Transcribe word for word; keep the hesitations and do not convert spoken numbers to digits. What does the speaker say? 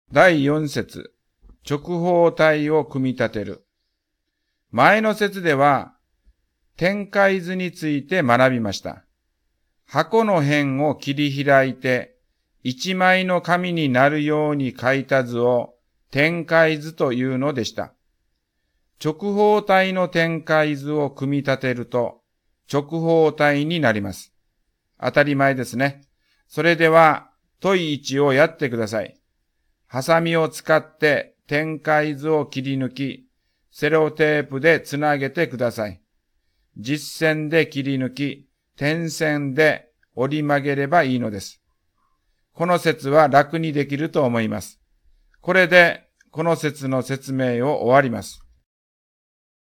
だいよん節、直方体を組み立てる。前の節では、展開図について学びました。箱の辺を切り開いて、一枚の紙になるように書いた図を展開図というのでした。直方体の展開図を組み立てると、直方体になります。当たり前ですね。それでは、問いいちをやってください。ハサミを使って展開図を切り抜き、セロテープでつなげてください。実線で切り抜き、点線で折り曲げればいいのです。この説は楽にできると思います。これで、この説の説明を終わります。